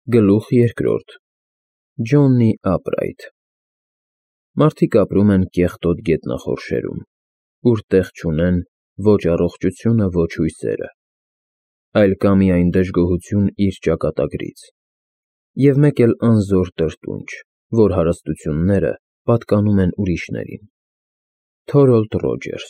Գլուխ երկրորդ Ջոննի Ափրայթ Մարդիկ ապրում են կեղտոտ գետնախորշերում, ուր տեղ չունեն ոչ առողջությունը, ոչ հույսերը, այլ կա միայն դժգոհություն իր ճակատագրից, և մեկ էլ անզոր տրտունջ, որ հարստությունները պատկանում են ուրիշներին։ Թորոլդ Ռոջերս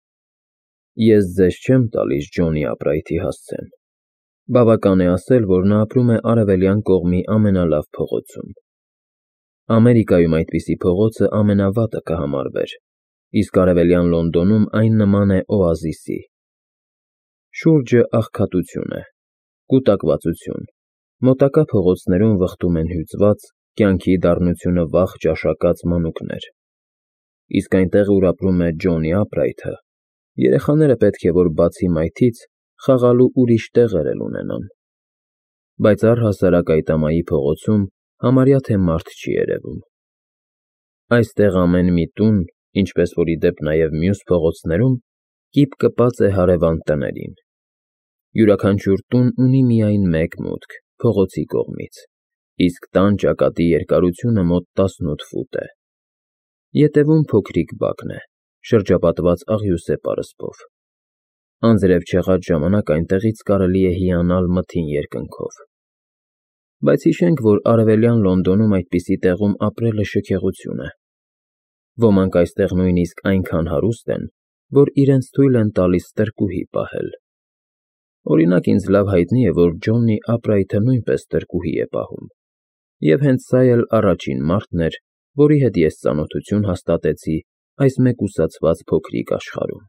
Ես ձեզ չեմ տալիս Ջոնի Ափրայթի հասցեն։ Բավական է ասել, որ նա ապրում է արևելյան կողմի ամենալավ փողոցում։ Ամերիկայում այդպիսի փողոցը ամենավատը կհամարվեր, իսկ արևելյան Լոնդոնում այն նման է օազիսի։ Շուրջը աղքատություն է, կուտակվածություն, մոտակա փողոցներում վխտում են հյուծված, կյանքի դառնությունը վաղ ճաշակած մանուկներ։ Իսկ այնտեղ, ուր ապրում է Ջոնի Ափրայթը, երեխաները պետք է որ բացի մայթից խաղալու ուրիշ տեղեր էլ ունենան։ Բայց առհասարակ այդ ամայի փողոցում համարյա թե մարդ չի երևում։ Այստեղ ամեն մի տուն, ինչպես որ ի դեպ նաև մյուս փողոցներում, կիպ կպած է հարևան տներին։ Յուրաքանչյուր տուն ունի միայն մեկ մուտք փողոցի կողմից, իսկ տան ճակատի երկարությունը մոտ 18 ֆուտ է։ Ետևում փոքրիկ բակն է, շրջապատված աղյուսե պարսպով։ Անձրև չեղած ժամանակ այնտեղից կարելի է հիանալ մթին երկնքով։ Բայց հիշենք, որ արևելյան Լոնդոնում այդպիսի տեղում ապրելը շքեղություն է։ Ոմանք այստեղ նույնիսկ այնքան հարուստ են, որ իրենց թույլ են տալիս ստրկուհի պահել։ Օրինակ, ինձ լավ հայտնի է, որ Ջոննի Ափրայթը նույնպես ստրկուհի է պահում, և հենց սա էլ առաջին մարդն էր, որի հետ ես ծանոթություն հաստատեցի այս մեկուսացված փոքրիկ աշխարհում։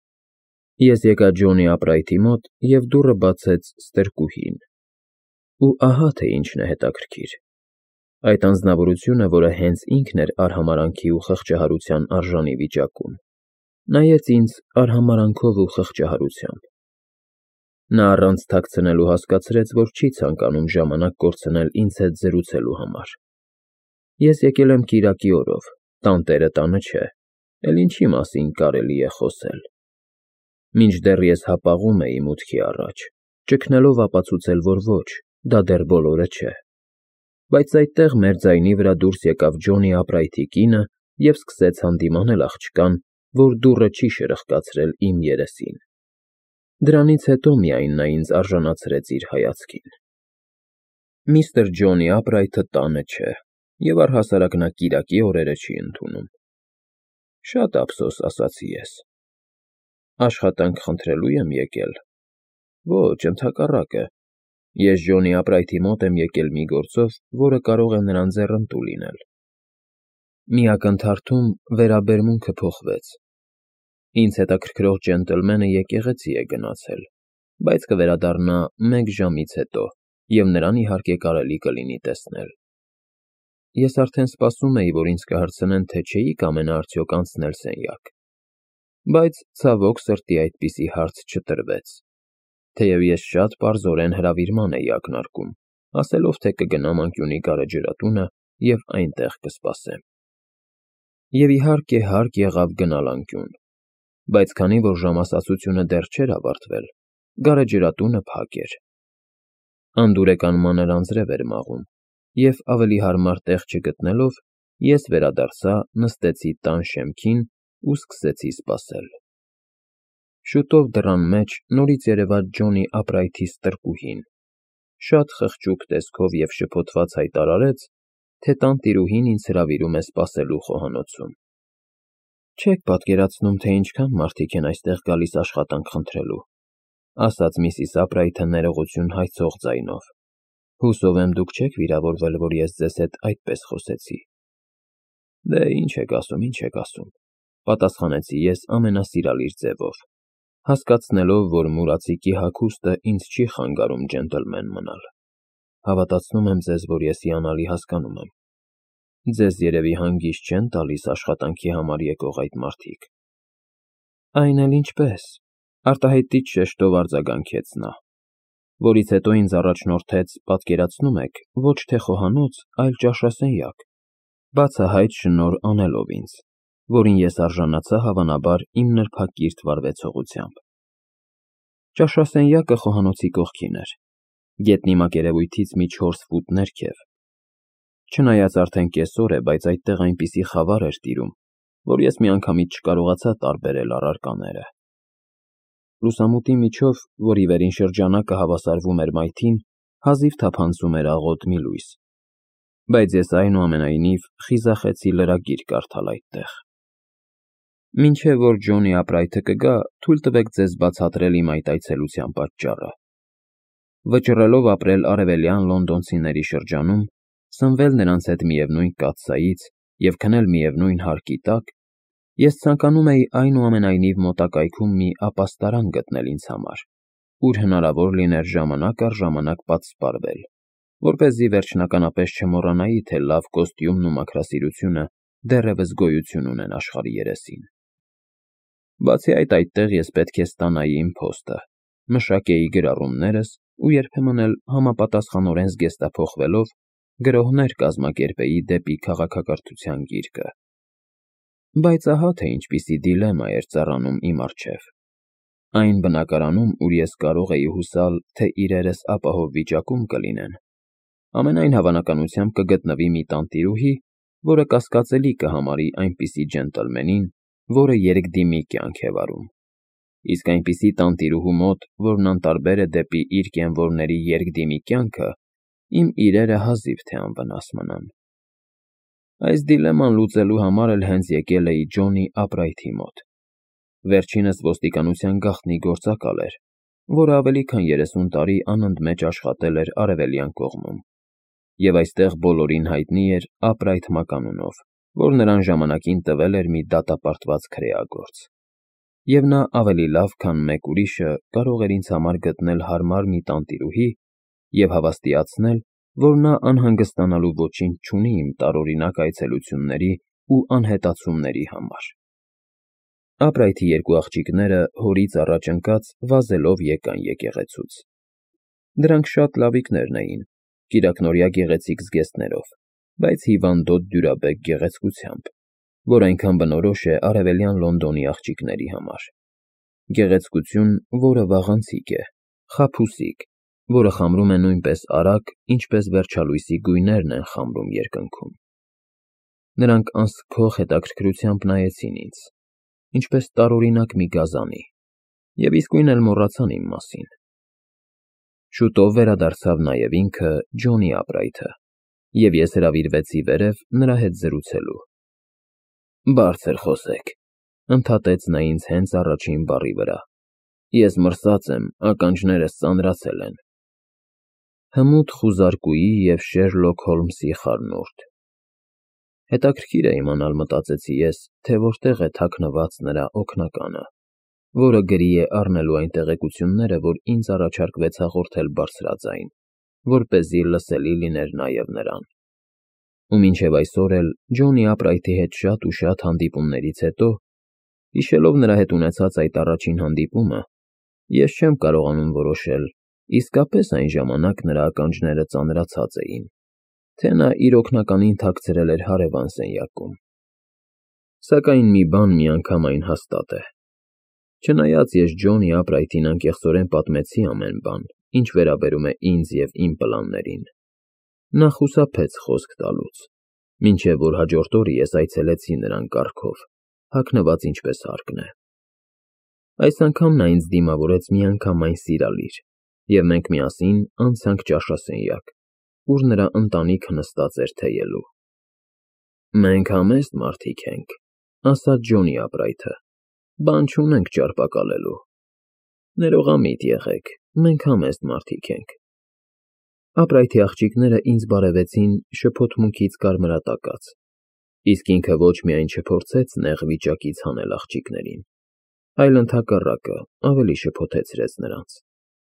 Ես եկա Ջոնի Ափրայթի մոտ, և դուռը բացեց ստրկուհին։ Ու ահա թե ինչն է հետաքրքիր։ Այդ անձնավորությունը, որը հենց ինքն էր արհամարհանքի ու խղճահարության արժանի վիճակում, նայեց ինձ արհամարհանքով ու խղճահարությամբ։ Նա առանց թաքցնելու հասկացրեց, որ չի ցանկանում ժամանակ կորցնել ինձ հետ զրուցելու համար։ Ես եկել եմ կիրակի օրով, տանտերը տանը չէ, էլ ինչի մասին կարելի է խոսել։ Մինչդեռ ես հապաղում էի մուտքի առաջ, ճգնելով ապացուցել, որ ոչ, դա դեռ բոլորը չէ։ Բայց այդտեղ մեր ձայնի վրա դուրս եկավ Ջոնի Ափրայթի կինը և սկսեց հանդիմանել աղջկան, որ դուռը չի շրխկացրել իմ երեսին։ Դրանից հետո միայն նա ինձ արժանացրեց իր հայացքին։ Միստր Ջոնի Ափրայթը տանը չէ, և առհասարակ նա կիրակի օրերը չի ընդունում։ Շատ ափսոս, ասացի ես։ Աշխատանք խնդրելու եմ եկել։ Ոչ, ընդհակառակը, ես Ջոնի Ափրայթի մոտ եմ եկել մի գործով, որը կարող է նրան ձեռնտու լինել։ Մի ակնթարթում վերաբերմունքը փոխվեց։ Ինձ հետաքրքրող ջենտլմենը եկեղեցի է գնացել, բայց կվերադառնա 1 ժամից հետո, և նրան իհարկե կարելի կլինի տեսնել։ Ես արդեն սպասում էի, որ ինձ կհարցնեն, թե չէի կամենա արդյոք անցնել սենյակ։ Բայց ցավոք սրտի այդպիսի հարց չտրվեց, թեև ես շատ պարզորեն հրավիրման էի ակնարկում, ասելով, թե կգնամ անկյունի գարեջրատունը և այնտեղ կսպասեմ։ Եվ իհարկե հարկ եղավ գնալ անկյուն, բայց քանի որ ժամասացությունը դեռ չէր ավարտվել, գարեջրատունը փակ էր։ Անդուրեկան մանր անձրև էր մաղում, և ավելի հարմար տեղ չգտնելով, ես վերադարձա, նստեցի տան շեմքին ու սկսեցի սպասել։ Շուտով դռան մեջ նորից երևաց Ջոնի Ափրայթի ստրկուհին, շատ խղճուկ տեսքով և շփոթված հայտարարեց, թե տանտիրուհին ինձ հրավիրում է սպասելու խոհանոցում։ Չեք պատկերացնում, թե ինչքան մարդիկ են այստեղ գալիս աշխատանք խնդրելու, ասաց միսիս Ափրայթը ներողություն հայցող ձայնով։ Հուսով եմ դուք չեք վիրավորվել, որ ես ձեզ հետ այդպես խոսեցի։ Դե ինչ եք ասում, պատասխանեցի ես ամենասիրալիր ձևով, հասկացնելով, որ մուրացիկի հագուստը ինձ չի խանգարում ջենտլմեն մնալ։ Հավատացնում եմ ձեզ, որ ես հիանալի հասկանում եմ։ Ձեզ երևի հանգիստ չեն տալիս աշխատանքի համար եկող այդ մարդիկ։ Այն էլ ինչպես, արտահայտիչ շեշտով արձագանքեց նա, որից հետո ինձ առաջնորդեց, պատկերացնում եք, ոչ թե խոհանոց, այլ ճաշասենյակ, բացահայտ շնորհ անելով ինձ, որին ես արժանացա հավանաբար իմ նրբակիրթ վարվեցողությամբ։ Ճաշասենյակը խոհանոցի կողքին էր, Գետնի մակերևույթից մի 4 ֆուտ ներքև։ Չնայած արդեն կեսօր է, բայց այդտեղ այնպիսի խավար էր տիրում, որ ես միանգամից չկարողացա տարբերել առարկաները։ Լուսամուտի միջով, որի վերին շրջանակը հավասարվում էր մայթին, հազիվ թափանցում էր աղոտ մի լույս, բայց ես այնուամենայնիվ խիզախեցի լրագիր կարդալ այդտեղ։ Մինչև որ Ջոնի Ափրայթը կգա, թույլ տվեք ձեզ բացատրել իմ այդ այցելության պատճառը։ Վճռելով ապրել արևելյան լոնդոնցիների շրջանում, սնվել նրանց հետ միևնույն կաթսայից և քնել միևնույն հարկի տակ, ես ցանկանում էի այնուամենայնիվ մոտակայքում մի ապաստարան գտնել ինձ համար, ուր հնարավոր լիներ ժամանակ առ ժամանակ պատսպարվել, որպեսզի վերջնականապես չմոռանայի, թե լավ կոստյումն ու մաքրասիրությունը դեռևս գոյություն ունեն աշխարհի երեսին։ Բացի այդ, այդտեղ ես պետք է ստանայի իմ փոստը, մշակեի գրառումներս ու երբեմն էլ համապատասխանորեն զգեստափոխվելով գրոհներ կազմակերպեի դեպի քաղաքակրթության գիրկը։ Բայց ահա թե ինչպիսի դիլեմա էր ծառանում իմ առջև։ Այն բնակարանում, ուր ես կարող էի հուսալ, թե իրերս ապահով վիճակում կլինեն, ամենայն հավանականությամբ կգտնվի մի տանտիրուհի, որը կասկածելի կհամարի այնպիսի ջենտլմենին, որը երկդիմի կյանք է վարում, իսկ այնպիսի տանտիրուհու մոտ, որն անտարբեր է դեպի իր կենվորների երկդիմի կյանքը, իմ իրերը հազիվ թե անվնաս մնան։ Այս դիլեման լուծելու համար էլ հենց եկել էի Ջոնի Ափրայթի մոտ։ Վերջինս ոստիկանության գաղտնի գործակալ էր, որը ավելի քան 30 տարի անընդմեջ աշխատել էր արևելյան կողմում, և այստեղ բոլորին հայտնի էր Ափրայթ մականունով, որ նրան ժամանակին տվել էր մի դատապարտված քրեագործ։ Եվ նա ավելի լավ, քան մեկ ուրիշը կարող էր ինձ համար գտնել հարմար մի տանտիրուհի և հավաստիացնել, որ նա անհանգստանալու ոչինչ չունի իմ տարօրինակ այցելությունների ու անհետացումների համար։ Ափրայթի երկու աղջիկները հորից առաջ ընկած վազելով եկան եկեղեցուց։ Դրանք շատ լավիկներն էին, կիրակնօրյա գեղեցիկ զգեստներով, բայց հիվանդոտ դյուրաբեկ գեղեցկությամբ, որ այնքան բնորոշ է արևելյան Լոնդոնի աղջիկների համար։ Գեղեցկություն, որը վաղանցիկ է, խաբուսիկ, որը խամրում է նույնպես արագ, ինչպես վերջալույսի գույներն են խամրում երկնքում։ Նրանք անսքող հետաքրքրությամբ նայեցին ինձ, ինչպես տարօրինակ մի գազանի, և իսկույն էլ մոռացան իմ մասին։ Շուտով վերադարձավ նաև ինքը Ջոնի Ափրայթը, և ես հրավիրվեցի վերև նրա հետ զրուցելու։ Բարձր խոսեք, ընդհատեց նա ինձ հենց առաջին բառի վրա։ Ես մրսած եմ, ականջներս ծանրացել են։ Հմուտ խուզարկուի և Շերլոք Հոլմսի խառնուրդ։ Հետաքրքիր է իմանալ, մտածեցի ես, թե որտեղ է թաքնված նրա օգնականը, որը գրի է առնելու այն տեղեկությունները, որ ինձ առաջարկվեց հաղորդել բարձրաձայն, որպեսզի լսելի լիներ նաև նրան։ Ու մինչև այսօր էլ Ջոնի Ափրայթի հետ շատ ու շատ հանդիպումներից հետո, հիշելով նրա հետ ունեցած այդ առաջին հանդիպումը, ես չեմ կարողանում որոշել, իսկապես այն ժամանակ նրա ականջները ծանրացած էին, թե նա իր օգնականին թաքցրել էր հարևան սենյակում։ Սակայն մի բան միանգամայն հաստատ է. չնայած ես Ջոնի Ափրայթին անկեղծորեն պատմեցի ամեն բան, ինչ վերաբերում է ինձ և իմ պլաններին, նա խուսափեց խոսք տալուց, մինչև որ հաջորդ օրը ես այցելեցի նրան կառքով, հագնված ինչպես հարկն է։ Այս անգամ նա ինձ դիմավորեց միանգամայն սիրալիր, և մենք միասին անցանք ճաշասենյակ, ուր նրա ընտանիքը նստած էր թեյելու։ Մենք համեստ մարդիկ ենք, ասաց Ջոնի Ափրայթը, բան չունենք ճարպակալելու։ Ներողամիտ եղեք, մենք համեստ մարդիկ ենք։ Ափրայթի աղջիկները ինձ բարևեցին շփոթմունքից կարմրատակած, իսկ ինքը ոչ միայն չփորձեց նեղ վիճակից հանել աղջիկներին, այլ ընդհակառակը ավելի շփոթեցրեց նրանց։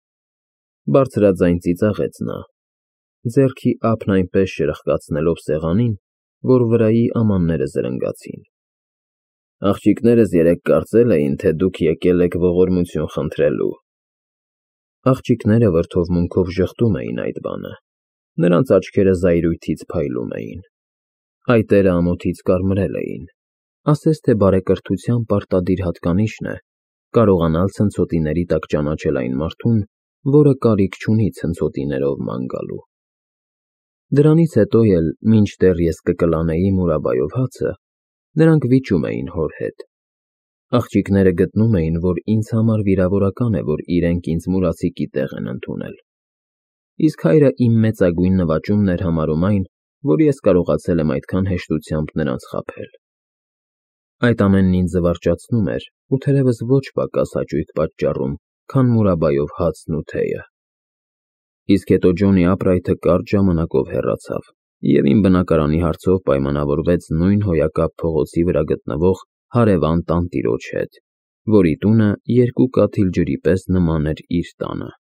Բարձրաձայն ծիծաղեց նա, ձեռքի ափն այնպես շրխկացնելով սեղանին, որ վրայի ամանները զրնգացին։ Աղջիկներս երեկ կարծել էին, թե դուք եկել եք ողորմություն խնդրելու։ Աղջիկները վրդովմունքով ժխտում էին այդ բանը, նրանց աչքերը զայրույթից փայլում էին, այտերը ամոթից կարմրել էին, ասես թե բարեկրթության պարտադիր հատկանիշն է կարողանալ ցնցոտիների տակ ճանաչել այն մարդուն, որը կարիք չունի ցնցոտիներով ման գալու։ Դրանից հետո էլ, մինչդեռ ես կկլանեի Մուրաբայով հացը, նրանք վիճում էին հոր հետ։ Աղջիկները գտնում էին, որ ինձ համար վիրավորական է, որ իրենք ինձ մուրացիկի տեղ են ընդունել։ Իսկ հայրը իմ մեծագույն նվաճումն էր համարում այն, որ ես կարողացել եմ այդքան հեշտությամբ նրանց խաբել։ Այդ ամենն ինձ զվարճացնում էր ու թերևս ոչ պակաս հաճույք պատճառում, քան Մուրաբայով հացն ու թեյը։ Իսկ հետո Ջոնի Ափրայթը կարճ ժամանակով հեռացավ, և իմ բնակարանի հարցով պայմանավորվեց նույն հոյակապ փողոցի վրա գտնվող հարևան տանտիրոջ հետ, որի տունը երկու կաթիլ ջրի պես նման էր իր տանը։